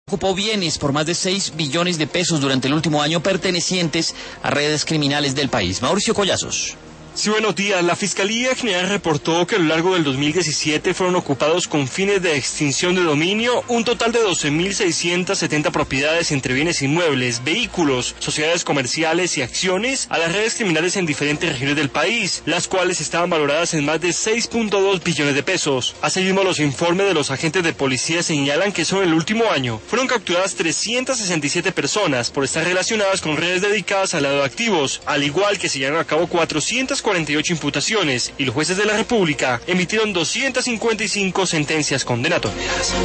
Ocupó bienes por más de 6 billones de pesos durante el último año pertenecientes a redes criminales del país. Mauricio Collazos. Sí, buenos días. La Fiscalía General reportó que a lo largo del 2017 fueron ocupados con fines de extinción de dominio un total de 12.670 propiedades entre bienes inmuebles, vehículos, sociedades comerciales y acciones a las redes criminales en diferentes regiones del país, las cuales estaban valoradas en más de 6.2 billones de pesos. Asimismo, los informes de los agentes de policía señalan que solo en el último año fueron capturadas 367 personas por estar relacionadas con redes dedicadas al lavado de activos, al igual que se llevaron a cabo 448 imputaciones y los jueces de la República emitieron 255 sentencias condenatorias.